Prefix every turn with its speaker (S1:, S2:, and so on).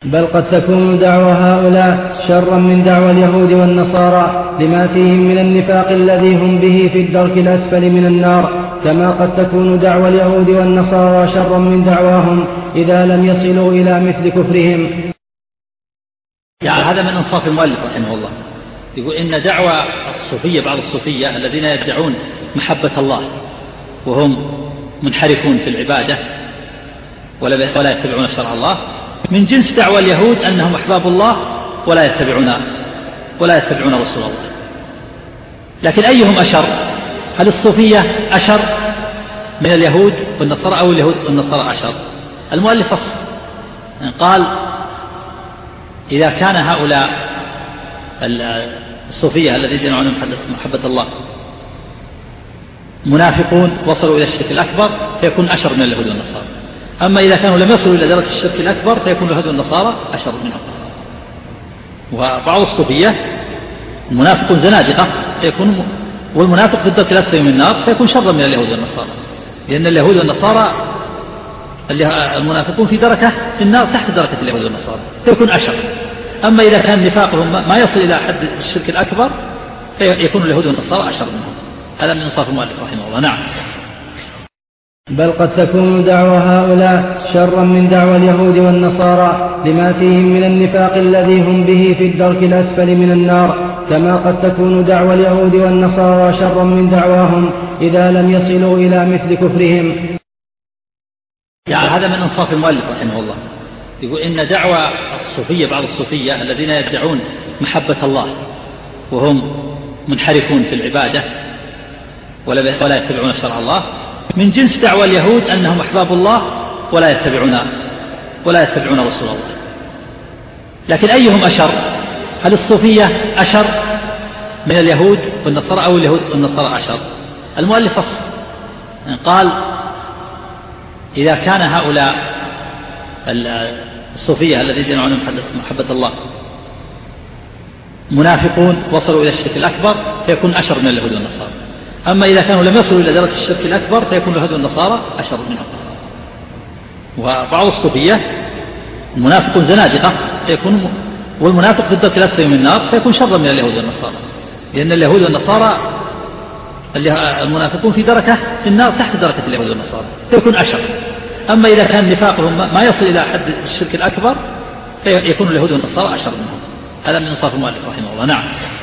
S1: بل قد تكون دعوى هؤلاء شرا من دعوى اليهود والنصارى لما فيهم من النفاق الذي هم به في الدرك الأسفل من النار، كما قد تكون دعوى اليهود والنصارى شرا من دعواهم إذا لم يصلوا إلى مثل كفرهم.
S2: يعني هذا من إنصاف المؤلف رحمه الله، يقول إن دعوى الصوفية، بعض الصوفية الذين يدعون محبة الله وهم منحرفون في العبادة ولا يتبعون شرع الله، من جنس دعوى اليهود أنهم أحباب الله ولا يتبعون رسول الله. لكن أيهم أشر؟ هل الصوفية أشر من اليهود والنصارى أو اليهود والنصارى أشر؟ المؤلف فصل قال إذا كان هؤلاء الصوفية الذين يدعون محبة الله منافقون وصلوا إلى الشرك الأكبر فيكون أشر من اليهود والنصارى، أما إذا كانوا لم يصلوا إلى درجة الشرك الأكبر فيكون اليهود والنصارى أشر منهم. وبعض الصوفية منافقون زنادقة فيكون، والمنافق في الدرك الأسفل من النار فيكون شرا من اليهود والنصارى، لأن اليهود والنصارى المنافقون في دركة في النار تحت دركة اليهود والنصارى فيكون أشر. أما إذا كان نفاقهم ما يصل إلى حد الشرك الأكبر فيكون اليهود والنصارى أشر منهم. هذا من إنصاف المؤلف رحمه الله. نعم.
S1: بل قد تكون دعوى هؤلاء شرا من دعوى اليهود والنصارى لما فيهم من النفاق الذي هم به في الدرك الأسفل من النار، كما قد تكون دعوى اليهود والنصارى شرا من دعواهم إذا لم يصلوا إلى مثل كفرهم.
S2: يعني هذا من إنصاف المؤلف رحمه الله، يقول إن دعوى الصوفية، بعض الصوفية الذين يدعون محبة الله وهم منحرفون في العبادة ولا يتبعون شرع الله، من جنس دعوى اليهود أنهم أحباب الله ولا يتبعون رسول الله. لكن أيهم أشر؟ هل الصوفية أشر من اليهود والنصارى أو اليهود والنصارى أشر؟ المؤلف فصل قال إذا كان هؤلاء الصوفية الذين يدعون محبة الله منافقون وصلوا إلى الشرك الأكبر فيكون أشر من اليهود والنصارى، أما إذا كانوا لم يصلوا إلى درجة الشرك الأكبر فيكون اليهود والنصارى أشر منهم. وبعض الصوفية منافقون زنادقة فيكون، والمنافق في الدرك الأسفل من النار فيكون شرا من اليهود والنصارى، لأن اليهود والنصارى المنافقون في دركة في النار تحت دركة اليهود والنصارى فيكون أشر. أما إذا كان نفاقهم ما يصل إلى حد الشرك الأكبر فيكون اليهود والنصارى أشر منهم. هذا من إنصاف المؤلف رحمه الله. نعم.